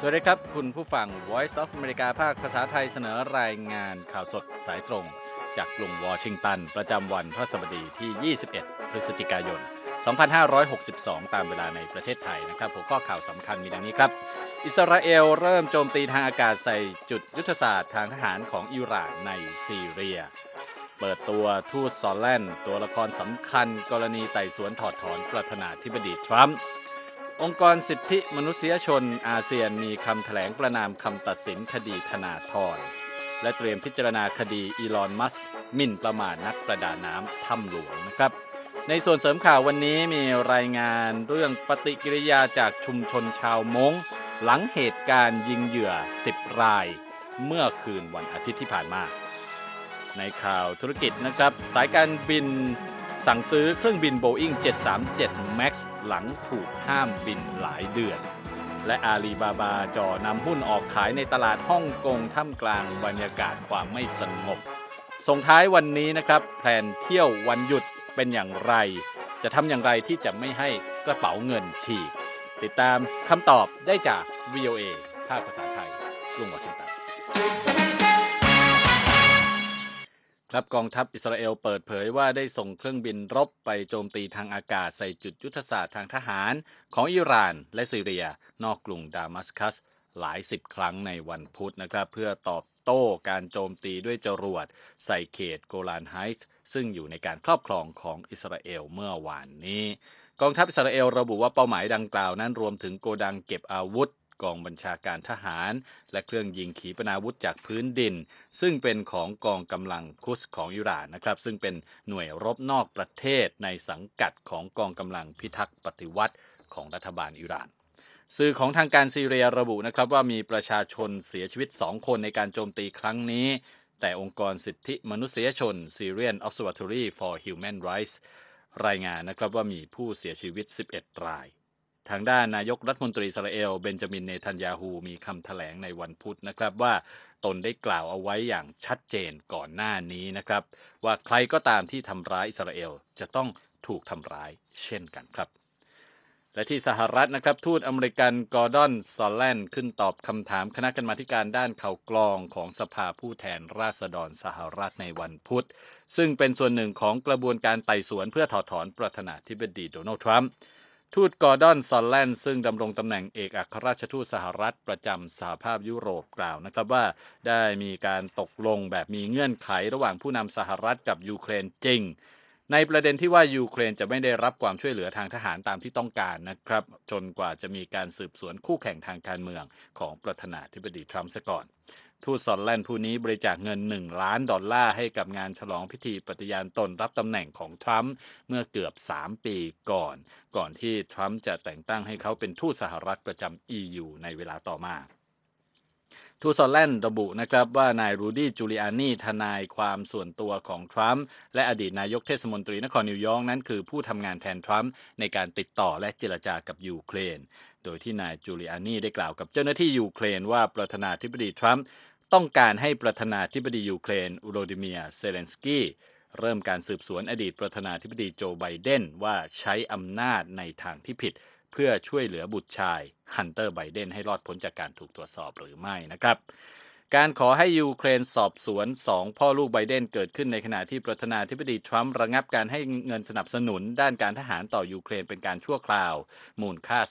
สวัสดีครับคุณผู้ฟัง Voice of America ภาคภาษาไทยเสนอรายงานข่าวสดสายตรงจากกรุงวอชิงตันประจำวันพฤหัสบดีที่ 21 พฤศจิกายน 2562 ตามเวลาในประเทศไทยนะครับหัวข้อข่าวสำคัญมีดังนี้ครับอิสราเอลเริ่มโจมตีทางอากาศใส่จุดยุทธศาสตร์ทางทหารของอิหร่านในซีเรียเปิดตัวทูตซอลแลนด์ตัวละครสำคัญกรณีไต่สวนถอดถอนประธานาธิบดีทรัมป์องค์กรสิทธิมนุษยชนอาเซียนมีคำแถลงประนามคำตัดสินคดีธนาธรและเตรียมพิจารณาคดีอีลอนมัสก์หมิ่นประมาทนักประดาน้ำถ้ำหลวงนะครับในส่วนเสริมข่าววันนี้มีรายงานเรื่องปฏิกิริยาจากชุมชนชาวม้งหลังเหตุการณ์ยิงเหยื่อ10รายเมื่อคืนวันอาทิตย์ที่ผ่านมาในข่าวธุรกิจนะครับสายการบินสั่งซื้อเครื่องบิน Boeing 737 MAX หลังถูกห้ามบินหลายเดือนและอาลีบาบาจ่อนำหุ้นออกขายในตลาดฮ่องกงท่ามกลางบรรยากาศความไม่สงบส่งท้ายวันนี้นะครับแผนเที่ยววันหยุดเป็นอย่างไรจะทำอย่างไรที่จะไม่ให้กระเป๋าเงินฉีกติดตามคำตอบได้จาก VOA ภาคภาษาไทยกรุงวอชิงตันครับกองทัพอิสราเอลเปิดเผยว่าได้ส่งเครื่องบินรบไปโจมตีทางอากาศใส่จุดยุทธศาสตร์ทางทหารของอิหร่านและซีเรียนอกกรุงดามัสกัสหลายสิบครั้งในวันพุธนะครับเพื่อตอบโต้การโจมตีด้วยจรวดใส่เขตโกลานไฮต์ซึ่งอยู่ในการครอบครองของอิสราเอลเมื่อวานนี้กองทัพอิสราเอลระบุว่าเป้าหมายดังกล่าวนั้นรวมถึงโกดังเก็บอาวุธกองบัญชาการทหารและเครื่องยิงขีปนาวุธจากพื้นดินซึ่งเป็นของกองกำลังคุสของอิหร่านนะครับซึ่งเป็นหน่วยรบนอกประเทศในสังกัดของกองกำลังพิทักษ์ปฏิวัติของรัฐบาลอิหร่านสื่อของทางการซีเรียระบุนะครับว่ามีประชาชนเสียชีวิต2คนในการโจมตีครั้งนี้แต่องค์กรสิทธิมนุษยชน Syrian Observatory for Human Rights รายงานนะครับว่ามีผู้เสียชีวิต11รายทางด้านนายกรัฐมนตรีอิสราเอลเบนจามินเนทันยาฮูมีคำแถลงในวันพุธนะครับว่าตนได้กล่าวเอาไว้อย่างชัดเจนก่อนหน้านี้นะครับว่าใครก็ตามที่ทำร้ายอิสราเอลจะต้องถูกทำร้ายเช่นกันครับและที่สหรัฐนะครับทูตอเมริกันกอร์ดอนซอลแลนด์ขึ้นตอบคำถามคณะกรรมาธิการด้านข่าวกรองของสภาผู้แทนราษฎรสหรัฐในวันพุธซึ่งเป็นส่วนหนึ่งของกระบวนการไต่สวนเพื่อถอดถอนประธานาธิบดีโดนัลด์ทรัมป์ทูตกอร์ดอนซอลแลนด์ซึ่งดำรงตำแหน่งเอกอัครราชทูตสหรัฐประจำสหภาพยุโรปกล่าวนะครับว่าได้มีการตกลงแบบมีเงื่อนไขระหว่างผู้นำสหรัฐกับยูเครนจริงในประเด็นที่ว่ายูเครนจะไม่ได้รับความช่วยเหลือทางทหารตามที่ต้องการนะครับจนกว่าจะมีการสืบสวนคู่แข่งทางการเมืองของประธานาธิบดีทรัมป์ซะก่อนทูตซอลแลนด์ผู้นี้บริจาคเงิน$1 ล้านให้กับงานฉลองพิธีปฏิญาณตนรับตำแหน่งของทรัมป์เมื่อเกือบ3ปีก่อนที่ทรัมป์จะแต่งตั้งให้เขาเป็นทูตสหรัฐประจำ EU ในเวลาต่อมาทูตซอลแลนด์ระบุนะครับว่านายรูดี้จูลิอานีทนายความส่วนตัวของทรัมป์และอดีตนายกเทศมนตรีนครนิวยอร์กนั้นคือผู้ทำงานแทนทรัมป์ในการติดต่อและเจรจากับยูเครนโดยที่นายจูลิอานีได้กล่าวกับเจ้าหน้าที่ยูเครนว่าประธานาธิบดีทรัมป์ต้องการให้ประธานาธิบดียูเครนโวโลดิเมียร์เซเลนสกี้เริ่มการสืบสวนอดีตประธานาธิบดีโจไบเดนว่าใช้อำนาจในทางที่ผิดเพื่อช่วยเหลือบุตรชายฮันเตอร์ไบเดนให้รอดพ้นจากการถูกตรวจสอบหรือไม่นะครับการขอให้ยูเครนสอบสวน2พ่อลูกไบเดนเกิดขึ้นในขณะที่ประธานาธิบดีทรัมป์ระงับการให้เงินสนับสนุนด้านการทหารต่อยูเครนเป็นการชั่วคราวมูลค่า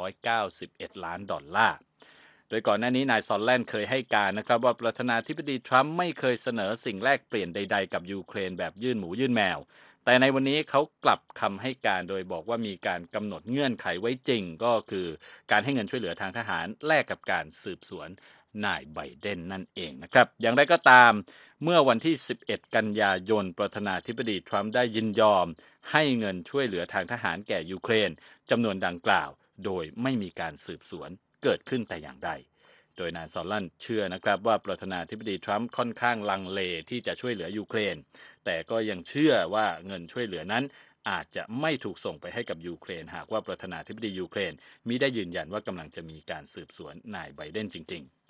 $391 ล้านโดยก่อนหน้านี้นายซอลแลนด์เคยให้การนะครับว่าประธานาธิบดีทรัมป์ไม่เคยเสนอสิ่งแลกเปลี่ยนใดๆกับยูเครนแบบยื่นหมูยื่นแมวแต่ในวันนี้เขากลับคำให้การโดยบอกว่ามีการกำหนดเงื่อนไขไว้จริงก็คือการให้เงินช่วยเหลือทางทหารแลกกับการสืบสวนนายไบเดนนั่นเองนะครับอย่างไรก็ตามเมื่อวันที่11กันยายนประธานาธิบดีทรัมป์ได้ยินยอมให้เงินช่วยเหลือทางทหารแก่ยูเครนจำนวนดังกล่าวโดยไม่มีการสืบสวนเกิดขึ้นแต่อย่างใดโดยนายซอลแลนด์เชื่อนะครับว่าประธานาธิบดีทรัมป์ค่อนข้างลังเลที่จะช่วยเหลือยูเครนแต่ก็ยังเชื่อว่าเงินช่วยเหลือนั้นอาจจะไม่ถูกส่งไปให้กับยูเครนหากว่าประธานาธิบดียูเครนมิได้ยืนยันว่ากำลังจะมีการสืบสวนนายไบเดนจริงๆ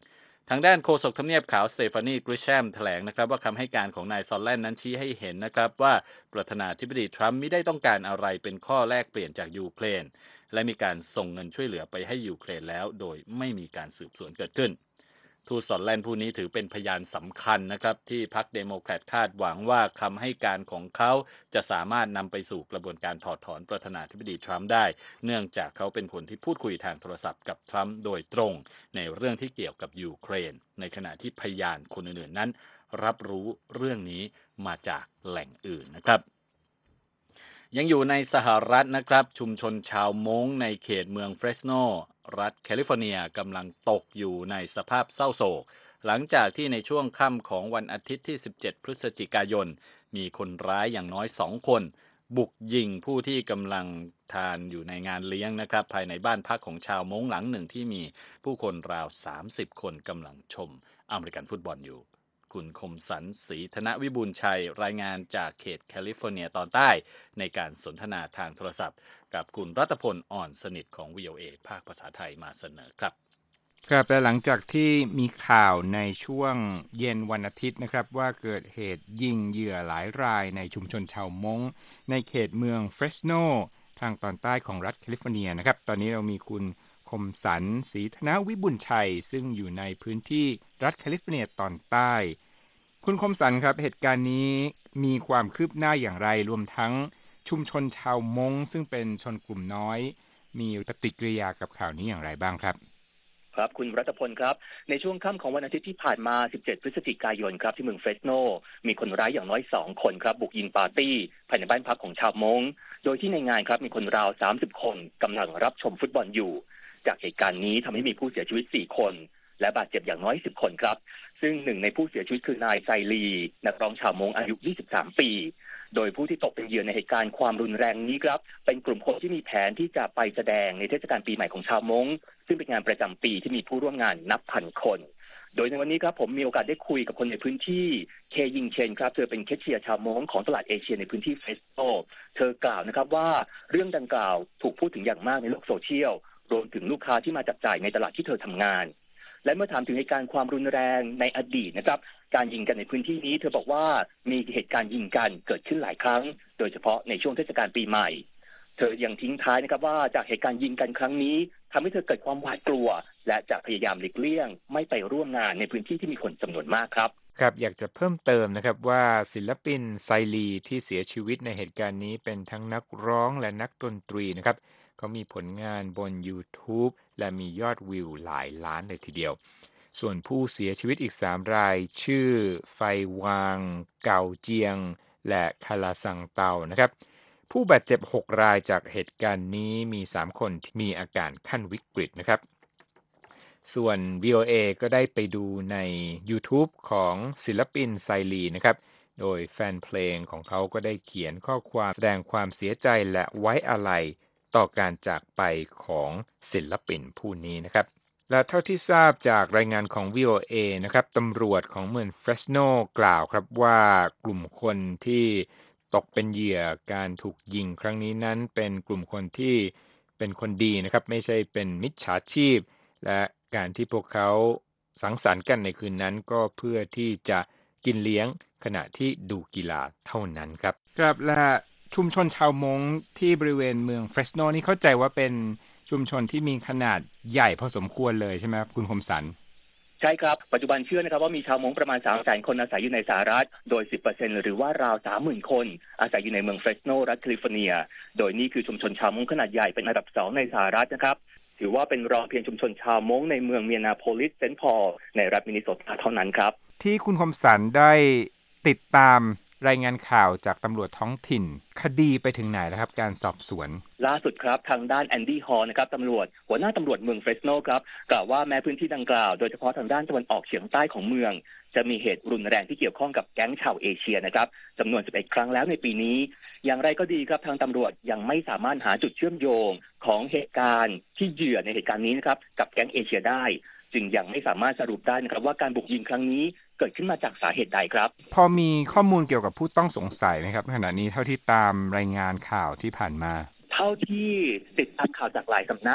ทางด้านโฆษกทำเนียบขาวสเตฟานีกริชแชมแถลงนะครับว่าคำให้การของนายซอลแลนด์นั้นชี้ให้เห็นนะครับว่าประธานาธิบดีทรัมป์ไม่ได้ต้องการอะไรเป็นข้อแลกเปลี่ยนจากยูเครนและมีการส่งเงินช่วยเหลือไปให้ยูเครนแล้วโดยไม่มีการสืบสวนเกิดขึ้นทูตสอตแลนด์ผู้นี้ถือเป็นพยานสำคัญนะครับที่พรรคเดโมแครตคาดหวังว่าคำให้การของเขาจะสามารถนำไปสู่กระบวนการถอดถอนประธานาธิบดีทรัมป์ได้เนื่องจากเขาเป็นคนที่พูดคุยทางโทรศัพท์กับทรัมป์โดยตรงในเรื่องที่เกี่ยวกับยูเครนในขณะที่พยานคนอื่นๆนั้นรับรู้เรื่องนี้มาจากแหล่งอื่นนะครับยังอยู่ในสหรัฐนะครับชุมชนชาวม้งในเขตเมืองเฟรสโนรัฐแคลิฟอร์เนียกำลังตกอยู่ในสภาพเศร้าโศกหลังจากที่ในช่วงค่ำของวันอาทิตย์ที่17พฤศจิกายนมีคนร้ายอย่างน้อย2คนบุกยิงผู้ที่กำลังทานอยู่ในงานเลี้ยงนะครับภายในบ้านพักของชาวม้งหลังหนึ่งที่มีผู้คนราว30คนกำลังชมอเมริกันฟุตบอลอยู่คุณคมสันต์ศรีธนวิบูลย์ชัยรายงานจากเขตแคลิฟอร์เนียตอนใต้ในการสนทนาทางโทรศัพท์กับคุณรัตพลอ่อนสนิทของ VOA ภาคภาษาไทยมาเสนอครับครับและหลังจากที่มีข่าวในช่วงเย็นวันอาทิตย์นะครับว่าเกิดเหตุยิงเหยื่อหลายรายในชุมชนชาวม้งในเขตเมืองเฟรสโนทางตอนใต้ของรัฐแคลิฟอร์เนียนะครับตอนนี้เรามีคุณคมสันต์ศรีธนวิบุญชัยซึ่งอยู่ในพื้นที่รัฐแคลิฟอร์เนียตอนใต้คุณคมสันต์ครับเหตุการณ์นี้มีความคืบหน้าอย่างไรรวมทั้งชุมชนชาวม้งซึ่งเป็นชนกลุ่มน้อยมีปฏิกิริยากับข่าวนี้อย่างไรบ้างครับครับคุณรัตพลครับในช่วงค่ำของวันอาทิตย์ที่ผ่านมา17พฤศจิกายนครับที่เมืองเฟรสโนมีคนร้ายอย่างน้อย2คนครับบุกยิงปาร์ตี้ภายในบ้านพักของชาวมงโดยที่ในงานครับมีคนราว30คนกำลังรับชมฟุตบอลอยู่จากเหตุการณ์นี้ทำให้มีผู้เสียชีวิต4คนและบาดเจ็บอย่างน้อย10คนครับซึ่งหนึ่งในผู้เสียชีวิตคือนายไซลีนักร้องชาวมงอายุ23ปีโดยผู้ที่ตกเป็นเหยื่อในเหตุการณ์ความรุนแรงนี้ครับเป็นกลุ่มคนที่มีแผนที่จะไปแสดงในเทศกาลปีใหม่ของชาวมงซึ่งเป็นงานประจำปีที่มีผู้ร่วมงานนับพันคนโดยในวันนี้ครับผมมีโอกาสได้คุยกับคนในพื้นที่เคยิงเชนครับเธอเป็นแคชเชียร์ชาวมงของตลาดเอเชียในพื้นที่เฟสโตเธอกล่าวนะครับว่าเรื่องดังกล่าวถูกพูดถึงอย่างมากในโลกโซเชียลรวมถึงลูกค้าที่มาจับจ่ายในตลาดที่เธอทำงานและเมื่อถามถึงเหตุการณ์ความรุนแรงในอดีตนะครับการยิงกันในพื้นที่นี้เธอบอกว่ามีเหตุการณ์ยิงกันเกิดขึ้นหลายครั้งโดยเฉพาะในช่วงเทศกาลปีใหม่เธอยังทิ้งท้ายนะครับว่าจากเหตุการณ์ยิงกันครั้งนี้ทำให้เธอเกิดความหวาดกลัวและจะพยายามหลีกเลี่ยงไม่ไปร่วมงานในพื้นที่ที่มีคนจำนวนมากครับครับอยากจะเพิ่มเติมนะครับว่าศิลปินไซลีที่เสียชีวิตในเหตุการณ์นี้เป็นทั้งนักร้องและนักดนตรีนะครับเขามีผลงานบน YouTube และมียอดวิวหลายล้านเลยทีเดียวส่วนผู้เสียชีวิตอีก3รายชื่อไฟวางเกาเจียงและคาลาซังเตานะครับผู้บาดเจ็บ6รายจากเหตุการณ์นี้มี3คนที่มีอาการขั้นวิกฤตนะครับส่วน VOA ก็ได้ไปดูใน YouTube ของศิลปินไซลีนะครับโดยแฟนเพลงของเขาก็ได้เขียนข้อความแสดงความเสียใจและไว้อาลัยต่อการจากไปของศิลปินผู้นี้นะครับและเท่าที่ทราบจากรายงานของ VOA นะครับตำรวจของเมืองเฟรสโนกล่าวครับว่ากลุ่มคนที่ตกเป็นเหยื่อการถูกยิงครั้งนี้นั้นเป็นกลุ่มคนที่เป็นคนดีนะครับไม่ใช่เป็นมิจฉาชีพและการที่พวกเขาสังสรรค์กันในคืนนั้นก็เพื่อที่จะกินเลี้ยงขณะที่ดูกีฬาเท่านั้นครับครับและชุมชนชาวมงที่บริเวณเมืองเฟรสโนนี่เข้าใจว่าเป็นชุมชนที่มีขนาดใหญ่พอสมควรเลยใช่ไหมครับคุณคมสันต์ใช่ครับปัจจุบันเชื่อนะครับว่ามีชาวมงประมาณ 300,000 คนอาศัยอยู่ในสหรัฐโดย 10% หรือว่าราว 30,000 คนอาศัยอยู่ในเมืองเฟรสโนรัฐแคลิฟอร์เนียโดยนี่คือชุมชนชาวมงขนาดใหญ่เป็นอันดับ2ในสหรัฐนะครับถือว่าเป็นรองเพียงชุมชนชาวมงในเมืองเมียนาโพลิสเซนต์พอลในรัฐมินนิโซตาเท่านั้นครับที่คุณคมสันต์ได้ติดตามรายงานข่าวจากตำรวจท้องถิ่นคดีไปถึงไหนแล้วครับการสอบสวนล่าสุดครับทางด้านแอนดี้ฮอลนะครับตำรวจหัวหน้าตำรวจเมืองเฟรสโนครับกล่าวว่าแม้พื้นที่ดังกล่าวโดยเฉพาะทางด้านตะวันออกเฉียงใต้ของเมืองจะมีเหตุรุนแรงที่เกี่ยวข้องกับแก๊งชาวเอเชียนะครับจำนวน11ครั้งแล้วในปีนี้อย่างไรก็ดีครับทางตำรวจยังไม่สามารถหาจุดเชื่อมโยงของเหตุการณ์ที่เหยื่อในเหตุการณ์นี้นะครับกับแก๊งเอเชียได้จึงยังไม่สามารถสรุปได้นะครับว่าการบุกยิงครั้งนี้เกิดขึ้นมาจากสาเหตุใดครับพอมีข้อมูลเกี่ยวกับผู้ต้องสงสัยไหมครับขณะนี้เท่าที่ตามรายงานข่าวที่ผ่านมาเท่าที่ติดตามข่าวจากหลายสำนัก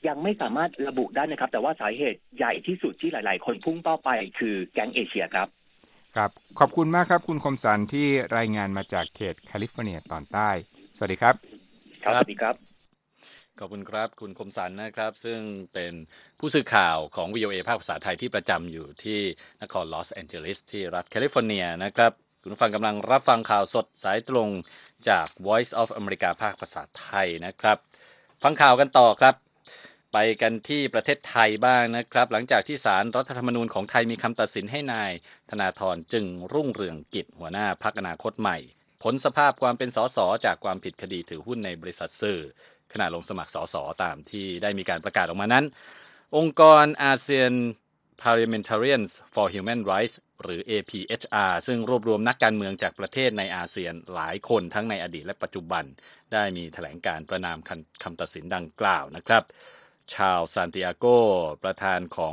ยังไม่สามารถระบุได้นะครับแต่ว่าสาเหตุใหญ่ที่สุดที่หลายๆคนพุ่งเป้าไปคือแก๊งเอเชียครับครับขอบคุณมากครับคุณคมสันที่รายงานมาจากเขตแคลิฟอร์เนียตอนใต้สวัสดีครับครับสวัสดีครับขอบคุณครับคุณคมสันนะครับซึ่งเป็นผู้สื่อข่าวของ VOA ภาคภาษาไทยที่ประจำอยู่ที่นครลอสแอนเจลิสที่รัฐแคลิฟอร์เนียนะครับคุณผู้ฟังกำลังรับฟังข่าวสดสายตรงจาก Voice of America ภาคภาษาไทยนะครับฟังข่าวกันต่อครับไปกันที่ประเทศไทยบ้างนะครับหลังจากที่ศาลรัฐธรรมนูญของไทยมีคำตัดสินให้นายธนาธรจึงรุ่งเรืองกิจหัวหน้าพรรคอนาคตใหม่พ้นสภาพความเป็นสสจากความผิดคดีถือหุ้นในบริษัทสื่อขณะลงสมัครสสตามที่ได้มีการประกาศออกมานั้นองค์กร ASEAN Parliamentarians for Human Rights หรือ APHR ซึ่งรวบรวมนักการเมืองจากประเทศในอาเซียนหลายคนทั้งในอดีตและปัจจุบันได้มีแถลงการประณามคำตัดสินดังกล่าวนะครับชาวซานติอาโกประธานของ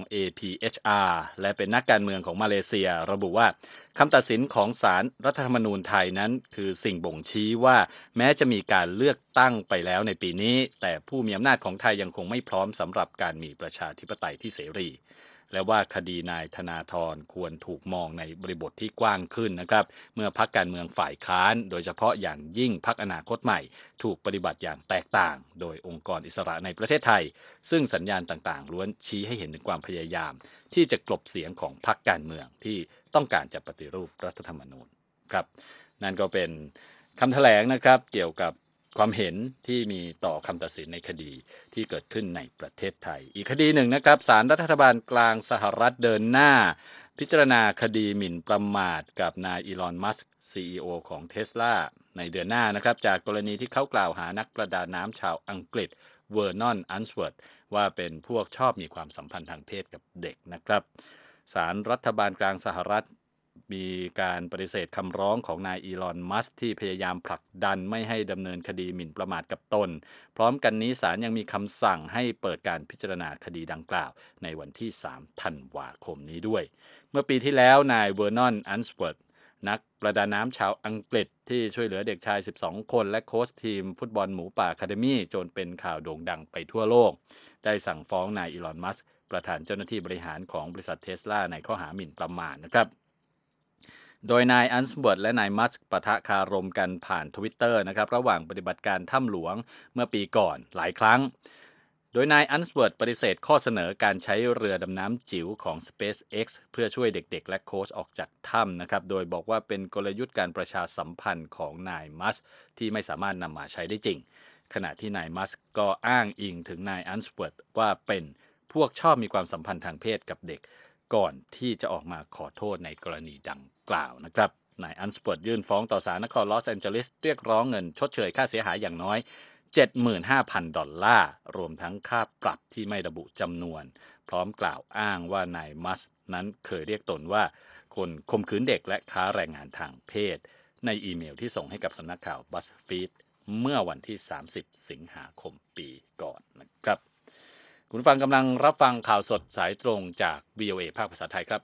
APHR และเป็นนักการเมืองของมาเลเซียระบุว่าคำตัดสินของศาลรัฐธรรมนูญไทยนั้นคือสิ่งบ่งชี้ว่าแม้จะมีการเลือกตั้งไปแล้วในปีนี้แต่ผู้มีอำนาจของไทยยังคงไม่พร้อมสำหรับการมีประชาธิปไตยที่เสรีและว่าคดีนายธนาธรควรถูกมองในบริบทที่กว้างขึ้นนะครับเมื่อพรรคการเมืองฝ่ายค้านโดยเฉพาะอย่างยิ่งพรรคอนาคตใหม่ถูกปฏิบัติอย่างแตกต่างโดยองค์กรอิสระในประเทศไทยซึ่งสัญญาณต่างๆล้วนชี้ให้เห็นถึงความพยายามที่จะกลบเสียงของพรรคการเมืองที่ต้องการจะปฏิรูปรัฐธรรมนูญครับนั่นก็เป็นคำแถลงนะครับเกี่ยวกับความเห็นที่มีต่อคำตัดสินในคดีที่เกิดขึ้นในประเทศไทยอีกคดีหนึ่งนะครับศาลรัฐบาลกลางสหรัฐเดินหน้าพิจารณาคดีหมิ่นประมาทกับนายอีลอนมัสก์ CEO ของ Tesla ในเดือนหน้านะครับจากกรณีที่เขากล่าวหานักประดาน้ำชาวอังกฤษเวอร์นอนอันสเวิร์ธว่าเป็นพวกชอบมีความสัมพันธ์ทางเพศกับเด็กนะครับศาลรัฐบาลกลางสหรัฐมีการปฏิเสธคำร้องของนายอีลอนมัสก์ที่พยายามผลักดันไม่ให้ดำเนินคดีหมิ่นประมาทกับตนพร้อมกันนี้ศาลยังมีคำสั่งให้เปิดการพิจารณาคดีดังกล่าวในวันที่3ธันวาคมนี้ด้วยเมื่อปีที่แล้วนายเวอร์นอนอันสเวิร์ธนักประดาน้ำชาวอังกฤษที่ช่วยเหลือเด็กชาย12คนและโค้ชทีมฟุตบอลหมูป่าอะคาเดมี่จนเป็นข่าวโด่งดังไปทั่วโลกได้สั่งฟ้องนายอีลอนมัสก์ประธานเจ้าหน้าที่บริหารของบริษัทเทสลาในข้อหาหมิ่นประมาทนะครับโดยนายอันสเวิร์ธและนายมัสก์ปะทะคารมกันผ่าน Twitter นะครับระหว่างปฏิบัติการถ้ำหลวงเมื่อปีก่อนหลายครั้งโดยนายอันสเวิร์ธปฏิเสธข้อเสนอการใช้เรือดำน้ำจิ๋วของ SpaceX เพื่อช่วยเด็กๆและโค้ชออกจากถ้ำนะครับโดยบอกว่าเป็นกลยุทธ์การประชาสัมพันธ์ของนายมัสก์ที่ไม่สามารถนำมาใช้ได้จริงขณะที่นายมัสก์ก็อ้างอิงถึงนายอันสเวิร์ธว่าเป็นพวกชอบมีความสัมพันธ์ทางเพศกับเด็กก่อนที่จะออกมาขอโทษในกรณีดังกล่าวนะครับนายอันสเวิร์ธยื่นฟ้องต่อศาลนครลอสแอนเจลิสเรียกร้องเงินชดเชยค่าเสียหายอย่างน้อย 75,000 ดอลลาร์รวมทั้งค่าปรับที่ไม่ระบุจำนวนพร้อมกล่าวอ้างว่านายมัสก์นั้นเคยเรียกตนว่าคนข่มขืนเด็กและค้าแรงงานทางเพศในอีเมลที่ส่งให้กับสำนักข่าว BuzzFeed เมื่อวันที่30สิงหาคมปีก่อนนะครับคุณฟังกำลังรับฟังข่าวสดสายตรงจาก VOA ภาคภาษาไทยครับ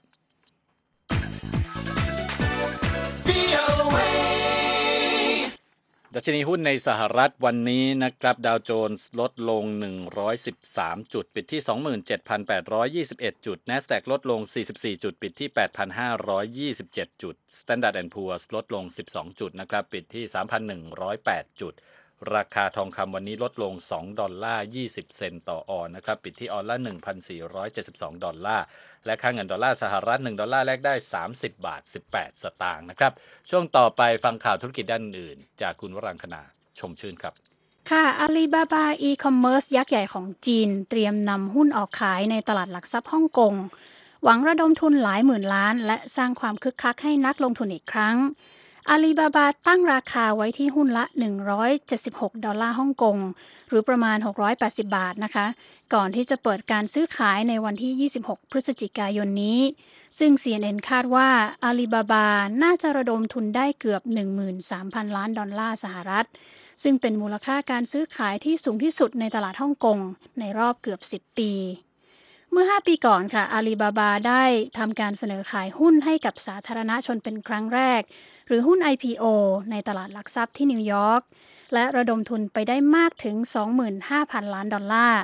ดัชนีหุ้นในสหรัฐวันนี้นะครับดาวโจนส์ลดลง113จุดปิดที่ 27,821 จุด NASDAQ ลดลง44จุดปิดที่ 8,527 จุด Standard & Poor's ลดลง12จุดนะครับปิดที่ 3,108 จุดราคาทองคำวันนี้ลดลง$2.20 ต่อออนซ์นะครับปิดที่ออนซ์ละ $1,472 ดอลลาร์และค่าเงินดอลลาร์สหรัฐ1ดอลลาร์แลกได้30.18 สตางค์นะครับช่วงต่อไปฟังข่าวธุรกิจด้านอื่นจากคุณวรังคณาชมชื่นครับค่ะอาลีบาบาอีคอมเมิร์ซยักษ์ใหญ่ของจีนเตรียมนำหุ้นออกขายในตลาดหลักทรัพย์ฮ่องกงหวังระดมทุนหลายหมื่นล้านและสร้างความคึกคักให้นักลงทุนอีกครั้งอาลีบาบาตั้งราคาไว้ที่หุ้นละ$176ฮ่องกงหรือประมาณ680 บาทนะคะก่อนที่จะเปิดการซื้อขายในวันที่26พฤศจิกายนนี้ซึ่ง CNN คาดว่าอาลีบาบาน่าจะระดมทุนได้เกือบ 13,000 ล้านดอลลาร์สหรัฐซึ่งเป็นมูลค่าการซื้อขายที่สูงที่สุดในตลาดฮ่องกงในรอบเกือบ10ปีเมื่อ5ปีก่อนค่ะอาลีบาบาได้ทำการเสนอขายหุ้นให้กับสาธารณชนเป็นครั้งแรกหรือหุ้น IPO ในตลาดหลักทรัพย์ที่นิวยอร์กและระดมทุนไปได้มากถึง 25,000 ล้านดอลลาร์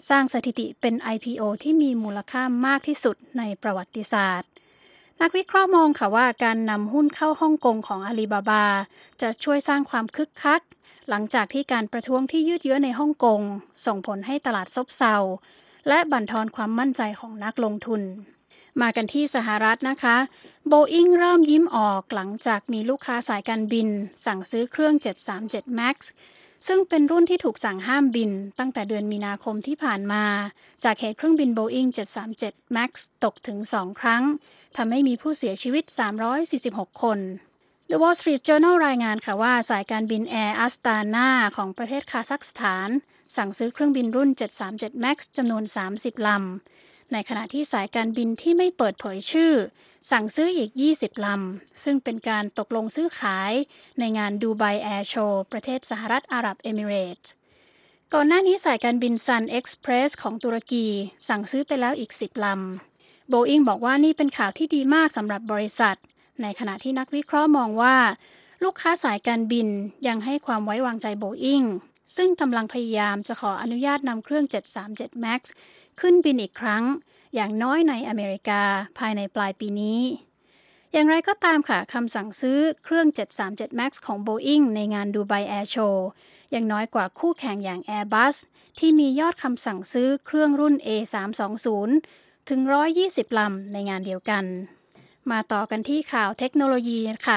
สร้างสถิติเป็น IPO ที่มีมูลค่ามากที่สุดในประวัติศาสตร์นักวิเคราะห์มองค่ะว่าการนำหุ้นเข้าฮ่องกงของอาลีบาบาจะช่วยสร้างความคึกคักหลังจากที่การประท้วงที่ยืดเยื้อในฮ่องกงส่งผลให้ตลาดซบเซาและบั่นทอนความมั่นใจของนักลงทุนมากันที่สหรัฐนะคะ Boeing เริ่มยิ้มออกหลังจากมีลูกค้าสายการบินสั่งซื้อเครื่อง 737 MAX ซึ่งเป็นรุ่นที่ถูกสั่งห้ามบินตั้งแต่เดือนมีนาคมที่ผ่านมาจากเหตุเครื่องบิน Boeing 737 MAX ตกถึง2 ครั้งทำให้มีผู้เสียชีวิต346 คน The Wall Street Journal รายงานค่ะว่าสายการบิน Air Astana ของประเทศคาซัคสถานสั่งซื้อเครื่องบินรุ่น 737 MAX จำนวน30 ลำในขณะที่สายการบินที่ไม่เปิดเผยชื่อสั่งซื้ออีก20 ลำซึ่งเป็นการตกลงซื้อขายในงานดูไบแอร์โชว์ประเทศสหรัฐอาหรับเอมิเรตส์ก่อนหน้านี้สายการบิน Sun Express ของตุรกีสั่งซื้อไปแล้วอีก10 ลำ Boeing บอกว่านี่เป็นข่าวที่ดีมากสำหรับบริษัทในขณะที่นักวิเคราะห์มองว่าลูกค้าสายการบินยังให้ความไว้วางใจ Boeing ซึ่งกำลังพยายามจะขออนุญาตนำเครื่อง 737 MAX ขึ้นบินอีกครั้งอย่างน้อยในอเมริกาภายในปลายปีนี้อย่างไรก็ตามค่ะคำสั่งซื้อเครื่อง 737 MAX ของ Boeing ในงานดูไบแอร์โชว์ยังน้อยกว่าคู่แข่งอย่าง Airbus ที่มียอดคำสั่งซื้อเครื่องรุ่น A320 ถึง120 ลำในงานเดียวกันมาต่อกันที่ข่าวเทคโนโลยีค่ะ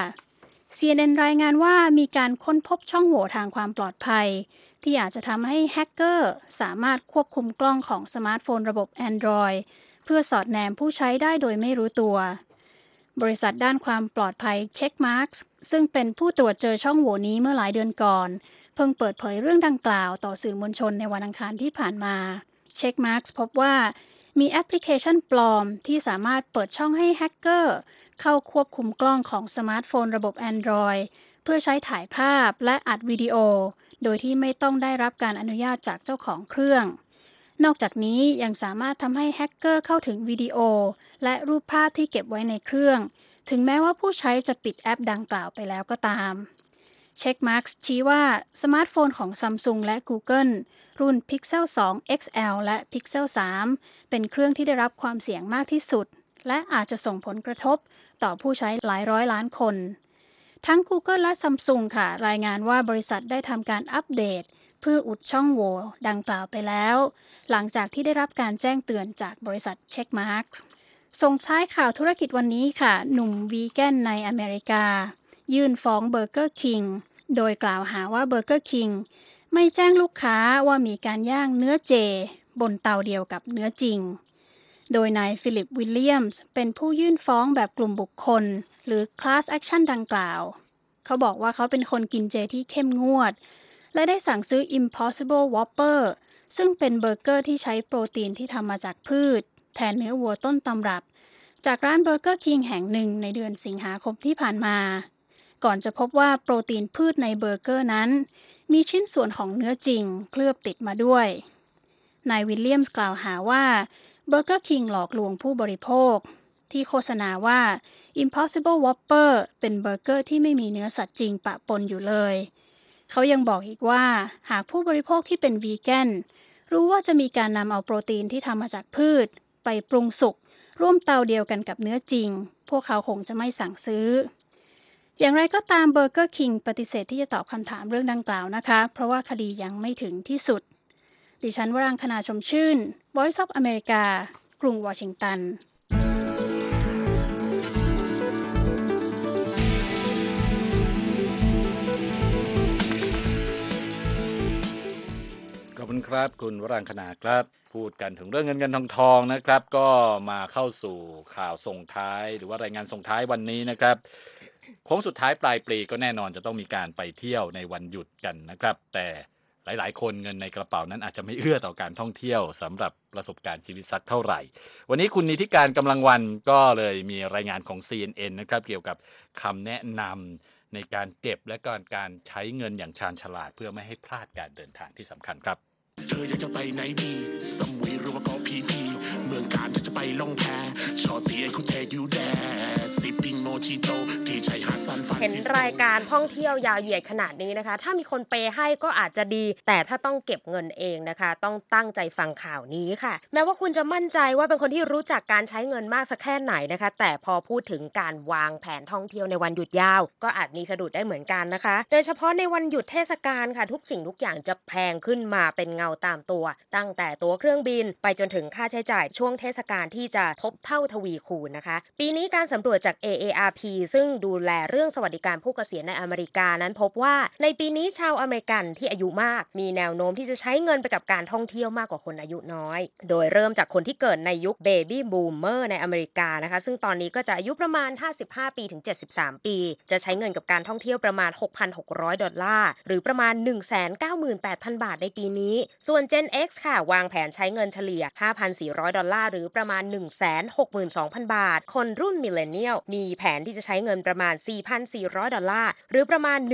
CNN รายงานว่ามีการค้นพบช่องโหว่ทางความปลอดภัยที่อาจจะทำให้แฮกเกอร์สามารถควบคุมกล้องของสมาร์ทโฟนระบบ Android เพื่อสอดแนมผู้ใช้ได้โดยไม่รู้ตัวบริษัทด้านความปลอดภัย Checkmarx ซึ่งเป็นผู้ตรวจเจอช่องโหว่นี้เมื่อหลายเดือนก่อนเพิ่งเปิดเผยเรื่องดังกล่าวต่อสื่อมวลชนในวันอังคารที่ผ่านมา Checkmarx พบว่ามีแอปพลิเคชันปลอมที่สามารถเปิดช่องให้แฮกเกอร์เข้าควบคุมกล้องของสมาร์ทโฟนระบบ Android เพื่อใช้ถ่ายภาพและอัดวิดีโอโดยที่ไม่ต้องได้รับการอนุญาตจากเจ้าของเครื่องนอกจากนี้ยังสามารถทำให้แฮกเกอร์เข้าถึงวิดีโอและรูปภาพที่เก็บไว้ในเครื่องถึงแม้ว่าผู้ใช้จะปิดแอปดังกล่าวไปแล้วก็ตาม Checkmarx ชี้ว่าสมาร์ทโฟนของ Samsung และ Google รุ่น Pixel 2 XL และ Pixel 3 เป็นเครื่องที่ได้รับความเสี่ยงมากที่สุดและอาจจะส่งผลกระทบต่อผู้ใช้หลายร้อยล้านคนทั้ง Google และ Samsung ค่ะรายงานว่าบริษัทได้ทำการอัปเดตเพื่ออุดช่องโหว่ดังกล่าวไปแล้วหลังจากที่ได้รับการแจ้งเตือนจากบริษัท Checkmarx ส่งท้ายข่าวธุรกิจวันนี้ค่ะหนุ่มวีแกนในอเมริกายื่นฟ้อง Burger King โดยกล่าวหาว่า Burger King ไม่แจ้งลูกค้าว่ามีการย่างเนื้อเจบนเตาเดียวกับเนื้อจริงโดยนายฟิลิปวิลเลียมส์เป็นผู้ยื่นฟ้องแบบกลุ่มบุคคลหรือ Class Action ดังกล่าวเขาบอกว่าเขาเป็นคนกินเจที่เข้มงวดและได้สั่งซื้อ Impossible Whopper ซึ่งเป็นเบอร์เกอร์ที่ใช้โปรตีนที่ทำมาจากพืชแทนเนื้อวัวต้นตำรับจากร้าน Burger King แห่งหนึ่งในเดือนสิงหาคมที่ผ่านมาก่อนจะพบว่าโปรตีนพืชในเบอร์เกอร์นั้นมีชิ้นส่วนของเนื้อจริงเคลือบติดมาด้วยนายวิลเลียมส์กล่าวหาว่า Burger King หลอกลวงผู้บริโภคที่โฆษณาว่า Impossible Whopper เป็นเบอร์เกอร์ที่ไม่มีเนื้อสัตว์จริงปะปนอยู่เลยเขายังบอกอีกว่าหากผู้บริโภคที่เป็นวีแกนรู้ว่าจะมีการนำเอาโปรตีนที่ทำมาจากพืชไปปรุงสุกร่วมเตาเดียวกันกับเนื้อจริงพวกเขาคงจะไม่สั่งซื้ออย่างไรก็ตาม Burger King ปฏิเสธที่จะตอบคำถามเรื่องดังกล่าวนะคะเพราะว่าคดียังไม่ถึงที่สุดดิฉันวรังคณาชมชื่น Voice of America กรุงวอชิงตันขอบคุณครับคุณวรังคณาครับพูดกันถึงเรื่องเงินทองนะครับก็มาเข้าสู่ข่าวส่งท้ายหรือว่ารายงานส่งท้ายวันนี้นะครับโค้งสุดท้ายปลายปีก็แน่นอนจะต้องมีการไปเที่ยวในวันหยุดกันนะครับแต่หลายๆคนเงินในกระเป๋านั้นอาจจะไม่เอื้อต่อการท่องเที่ยวสำหรับประสบการณ์ชีวิตสักเท่าไหร่วันนี้คุณนิติการกำลังวันก็เลยมีรายงานของ CNN นะครับเกี่ยวกับคำแนะนำในการเก็บและการใช้เงินอย่างชาญฉลาดเพื่อไม่ให้พลาดการเดินทางที่สำคัญครับเธออยากจะไปไหนดีสมุยหรือว่าเกาะพีพีเมืองการถ้าจะไปล่องแพชอตีไอ้คุเทยูแดซิปปิ้งโมจิโตที่ชายหาดซันฟาเห็นรายการท่องเที่ยวยาวเหยียดขนาดนี้นะคะถ้ามีคนเปย์ให้ก็อาจจะดีแต่ถ้าต้องเก็บเงินเองนะคะต้องตั้งใจฟังข่าวนี้ค่ะแม้ว่าคุณจะมั่นใจว่าเป็นคนที่รู้จักการใช้เงินมากสักแค่ไหนนะคะแต่พอพูดถึงการวางแผนท่องเที่ยวในวันหยุดยาวก็อาจมีสะดุดได้เหมือนกันนะคะโดยเฉพาะในวันหยุดเทศกาลค่ะทุกสิ่งทุกอย่างจะแพงขึ้นมาเป็นเงาตามตัวตั้งแต่ตั๋วเครื่องบินไปจนถึงค่าใช้จ่ายช่วงเทศกาลที่จะทบเท่าทวีคูณนะคะปีนี้การสำรวจจาก AARP ซึ่งดูแลเรื่องสวัสดิการผู้เกษียณในอเมริกานั้นพบว่าในปีนี้ชาวอเมริกันที่อายุมากมีแนวโน้มที่จะใช้เงินไปกับการท่องเที่ยวมากกว่าคนอายุน้อยโดยเริ่มจากคนที่เกิดในยุคเบบี้บูมเมอร์ในอเมริกานะคะซึ่งตอนนี้ก็จะอายุประมาณ55ปีถึง73ปีจะใช้เงินกับการท่องเที่ยวประมาณ $6,600 หรือประมาณ 198,000 บาทในปีนี้ส่วน Gen X ค่ะวางแผนใช้เงินเฉลี่ย $5,400 หรือประมาณ 162,000 บาทคนรุ่นมิลเลนเนียลมีแผนที่จะใช้เงินประมาณ $4,400 หรือประมาณ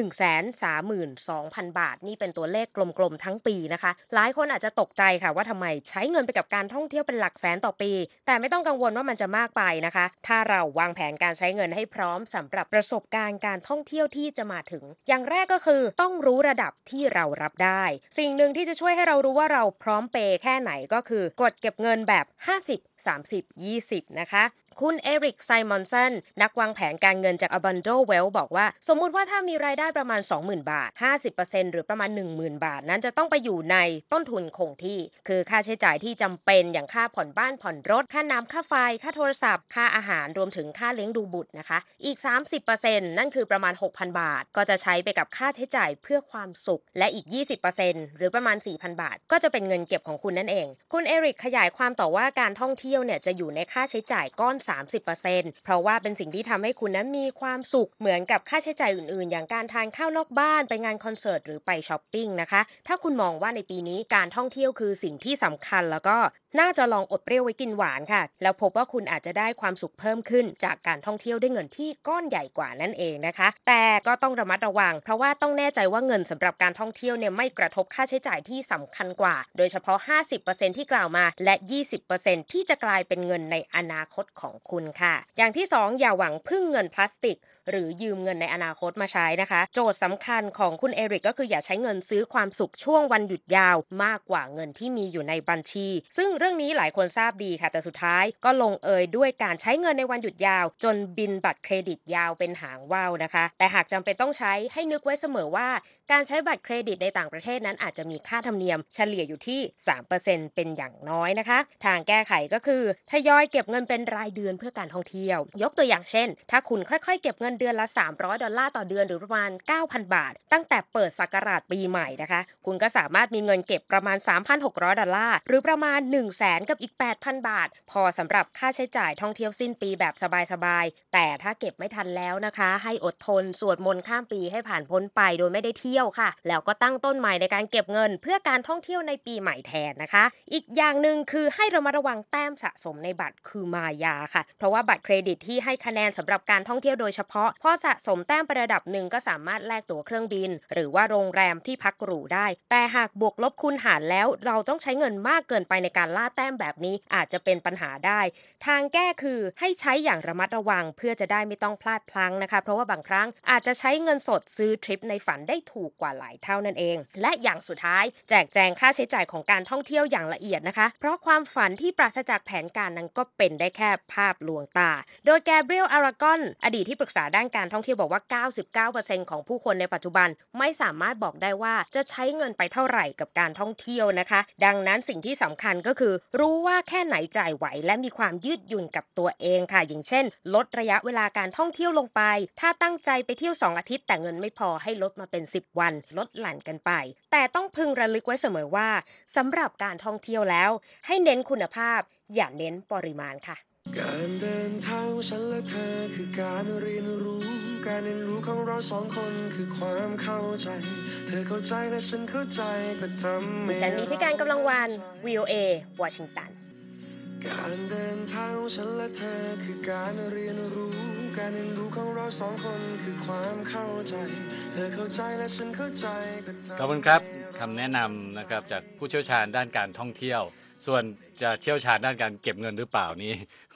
132,000 บาทนี่เป็นตัวเลขกลมๆทั้งปีนะคะหลายคนอาจจะตกใจค่ะว่าทำไมใช้เงินไปกับการท่องเที่ยวเป็นหลักแสนต่อปีแต่ไม่ต้องกังวลว่ามันจะมากไปนะคะถ้าเราวางแผนการใช้เงินให้พร้อมสำหรับประสบการณ์การท่องเที่ยวที่จะมาถึงอย่างแรกก็คือต้องรู้ระดับที่เรารับได้สิ่งหนึ่งที่จะช่วยให้เรารู้ว่าเราพร้อมเปย์แค่ไหนก็คือกดเก็บเงินแบบ50 30 20นะคะคุณเอริกไซมอนสันนักวางแผนการเงินจาก Abundant Wealth บอกว่าสมมุติว่าถ้ามีรายได้ประมาณ 20,000 บาท 50% หรือประมาณ 10,000 บาทนั้นจะต้องไปอยู่ในต้นทุนคงที่คือค่าใช้จ่ายที่จำเป็นอย่างค่าผ่อนบ้านผ่อนรถค่าน้ำค่าไฟค่าโทรศัพท์ค่าอาหารรวมถึงค่าเลี้ยงดูบุตรนะคะอีก 30% นั่นคือประมาณ 6,000 บาทก็จะใช้ไปกับค่าใช้จ่ายเพื่อความสุขและอีก 20% หรือประมาณ 4,000 บาทก็จะเป็นเงินเก็บของคุณนั่นเองคุณเอริกขยายความต่อว่าการท่องเที่ยวเนี่ยจะอยู่ในค่าใช้จ่ายก้อน 30% เพราะว่าเป็นสิ่งที่ทำให้คุณนั้นมีความสุขเหมือนกับค่าใช้จ่ายอื่นๆอย่างการทานข้าวนอกบ้านไปงานคอนเสิร์ตหรือไปช้อปปิ้งนะคะถ้าคุณมองว่าในปีนี้การท่องเที่ยวคือสิ่งที่สำคัญแล้วก็น่าจะลองอดเปรี้ยวไว้กินหวานค่ะแล้วพบว่าคุณอาจจะได้ความสุขเพิ่มขึ้นจากการท่องเที่ยวด้วยเงินที่ก้อนใหญ่กว่านั่นเองนะคะแต่ก็ต้องระมัดระวังเพราะว่าต้องแน่ใจว่าเงินสำหรับการท่องเที่ยวเนี่ยไม่กระทบค่าใช้จ่ายที่สำคัญกว่าโดยเฉพาะ 50% ที่กล่าวมาและ 20% ที่จะกลายเป็นเงินในอนาคตของคุณค่ะอย่างที่2อย่าหวังพึ่งเงินพลาสติกหรือยืมเงินในอนาคตมาใช้นะคะโจทย์สำคัญของคุณเอริกก็คืออย่าใช้เงินซื้อความสุขช่วงวันหยุดยาวมากกว่าเงินที่มีอยู่ในบัญชีซึ่งเรื่องนี้หลายคนทราบดีค่ะแต่สุดท้ายก็ลงเอยด้วยการใช้เงินในวันหยุดยาวจนบินบัตรเครดิตยาวเป็นหางว่าวนะคะแต่หากจำเป็นต้องใช้ให้นึกไว้เสมอว่าการใช้บัตรเครดิตในต่างประเทศนั้นอาจจะมีค่าธรรมเนียมเฉลี่ยอยู่ที่ 3% เป็นอย่างน้อยนะคะทางแก้ไขก็คือทยอยเก็บเงินเป็นรายเดือนเพื่อการท่องเที่ยวยกตัวอย่างเช่นถ้าคุณค่อยๆเก็บเงินเดือนละ$300ต่อเดือนหรือประมาณ 9,000 บาทตั้งแต่เปิดศักราชปีใหม่นะคะคุณก็สามารถมีเงินเก็บประมาณ$3,600หรือประมาณ 100,000 กับอีก 8,000 บาทพอสำหรับค่าใช้จ่ายท่องเที่ยวสิ้นปีแบบสบายๆแต่ถ้าเก็บไม่ทันแล้วนะคะให้อดทนสวดมนต์ข้ามปีให้ผ่านพ้นไปโดยไม่ได้เที่ยวค่ะแล้วก็ตั้งต้นใหม่ในการเก็บเงินเพื่อการท่องเที่ยวในปีใหม่แทนนะคะอีกอย่างนึงคือให้ระมัดระวังแต้มสะสมในบัตรคือมายาค่ะเพราะว่าบัตรเครดิตที่ให้คะแนนสำหรับการท่องเที่ยวโดยเฉพาะพอสะสมแต้มไประดับหนึ่งก็สามารถแลกตั๋วเครื่องบินหรือว่าโรงแรมที่พักหรูได้แต่หากบวกลบคูณหารแล้วเราต้องใช้เงินมากเกินไปในการล่าแต้มแบบนี้อาจจะเป็นปัญหาได้ทางแก้คือให้ใช้อย่างระมัดระวังเพื่อจะได้ไม่ต้องพลาดพลั้งนะคะเพราะว่าบางครั้งอาจจะใช้เงินสดซื้อทริปในฝันได้ถูกกว่าหลายเท่านั่นเองและอย่างสุดท้ายแจกแจงค่าใช้จ่ายของการท่องเที่ยวอย่างละเอียดนะคะเพราะความฝันที่ปราศจากแผนการนั้นก็เป็นได้แค่ภาพลวงตาโดยแกเบรียลอารากอนอดีตที่ปรึกษาด้านการท่องเที่ยวบอกว่า 99% ของผู้คนในปัจจุบันไม่สามารถบอกได้ว่าจะใช้เงินไปเท่าไหร่กับการท่องเที่ยวนะคะดังนั้นสิ่งที่สำคัญก็คือรู้ว่าแค่ไหนจ่ายไหวและมีความยืดหยุ่นกับตัวเองค่ะอย่างเช่นลดระยะเวลาการท่องเที่ยวลงไปถ้าตั้งใจไปเที่ยว2 อาทิตย์แต่เงินไม่พอให้ลดมาเป็น10 วันลดหลั่นกันไปแต่ต้องพึงระลึกไว้เสมอว่าสำหรับการท่องเที่ยวแล้วให้เน้นคุณภาพอย่าเน้นปริมาณค่ะการเดินทางของฉันและเธอคือการเรียนรู้ของเราสองคนคือความเข้าใจเธอเข้าใจและฉันเข้าใจก็ทำดิฉันนิติการกำลังวัน VOA วอชิงตันการเดินทางของฉันและเธอคือการเรียนรู้ของเราสองคนคือความเข้าใจเธอเข้าใจและฉันเข้าใจก็ทำขอบคุณครับคำแนะนำนะครับจากผู้เชี่ยวชาญด้านการท่องเที่ยวส่วนจะเชี่ยวชาญด้านการเก็บเงินหรือเปล่านี้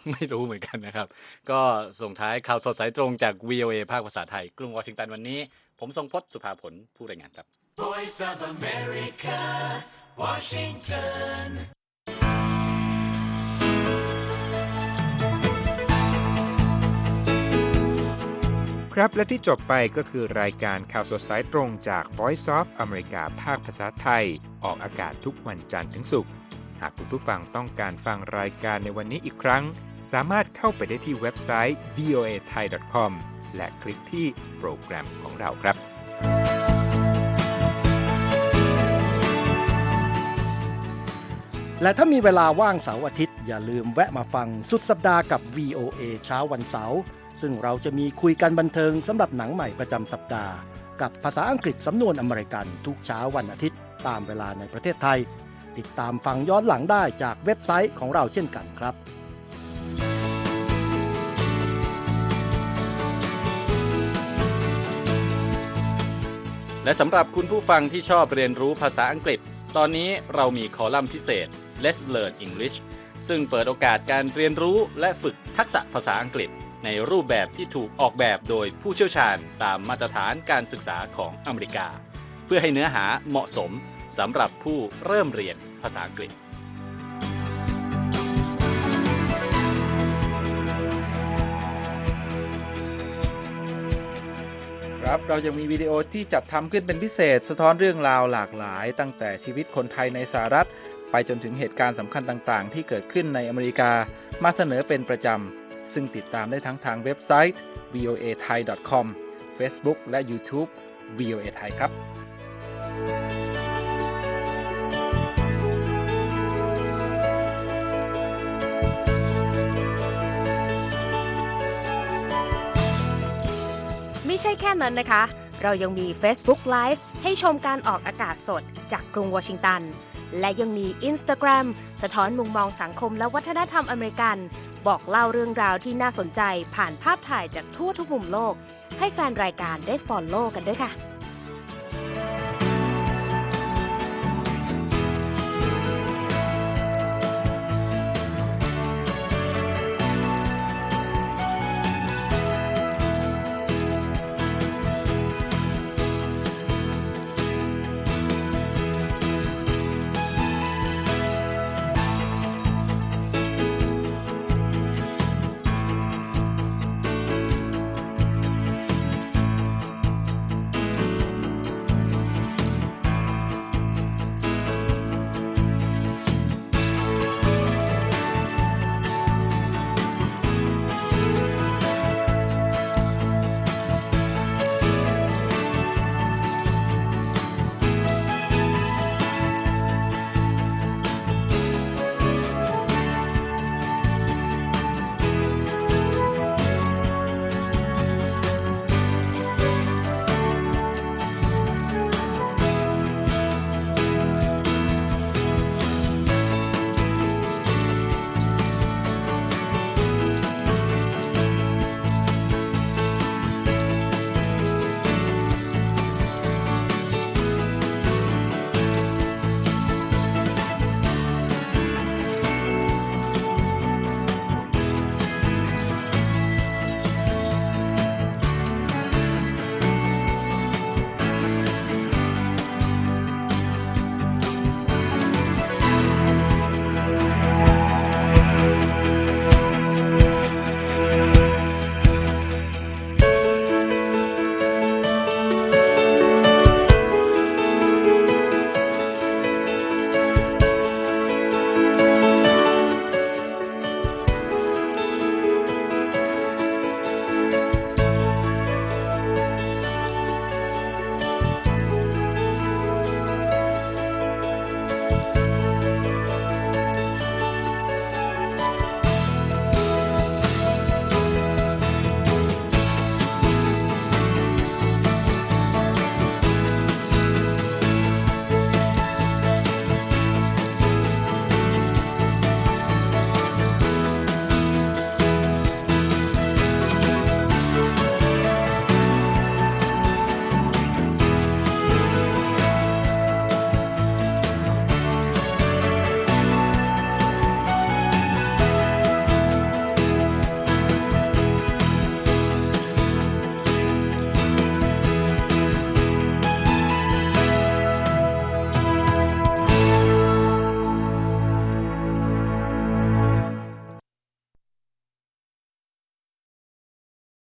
ไม่รู้เหมือนกันนะครับ ก็ส่งท้ายข่าวสดสายตรงจาก VOA ภาคภาษาไทยกรุงวอชิงตันวันนี้ผมทรงพจน์สุภาผลผู้รายงานครับ Voice of America, Washington. ครับและที่จบไปก็คือรายการข่าวสดสายตรงจาก Voice of America ภาคภาษาไทยออกอากาศทุกวันจันทร์ถึงศุกร์หากคุณผู้ฟังต้องการฟังรายการในวันนี้อีกครั้งสามารถเข้าไปได้ที่เว็บไซต์ voathai.com และคลิกที่โปรแกรมของเราครับและถ้ามีเวลาว่างเสาร์อาทิตย์อย่าลืมแวะมาฟังสุดสัปดาห์กับ VOA เช้าวันเสาร์ซึ่งเราจะมีคุยกันบันเทิงสำหรับหนังใหม่ประจำสัปดาห์กับภาษาอังกฤษสำนวนอเมริกันทุกเช้าวันอาทิตย์ตามเวลาในประเทศไทยติดตามฟังย้อนหลังได้จากเว็บไซต์ของเราเช่นกันครับและสำหรับคุณผู้ฟังที่ชอบเรียนรู้ภาษาอังกฤษตอนนี้เรามีคอลัมน์พิเศษ Let's Learn English ซึ่งเปิดโอกาสการเรียนรู้และฝึกทักษะภาษาอังกฤษในรูปแบบที่ถูกออกแบบโดยผู้เชี่ยวชาญตามมาตรฐานการศึกษาของอเมริกาเพื่อให้เนื้อหาเหมาะสมสำหรับผู้เริ่มเรียนภาษาอังกฤษครับเรายังมีวิดีโอที่จัดทำขึ้นเป็นพิเศษสะท้อนเรื่องราวหลากหลายตั้งแต่ชีวิตคนไทยในสหรัฐไปจนถึงเหตุการณ์สำคัญต่างๆที่เกิดขึ้นในอเมริกามาเสนอเป็นประจำซึ่งติดตามได้ทั้งทางเว็บไซต์ voathai.com Facebook และ YouTube VOA Thai ครับไม่ใช่แค่นั้นนะคะเรายังมี Facebook Live ให้ชมการออกอากาศสดจากกรุงวอชิงตันและยังมี Instagram สะท้อนมุมมองสังคมและวัฒนธรรมอเมริกันบอกเล่าเรื่องราวที่น่าสนใจผ่านภาพถ่ายจากทั่วทุกมุมโลกให้แฟนรายการได้ follow กันด้วยค่ะ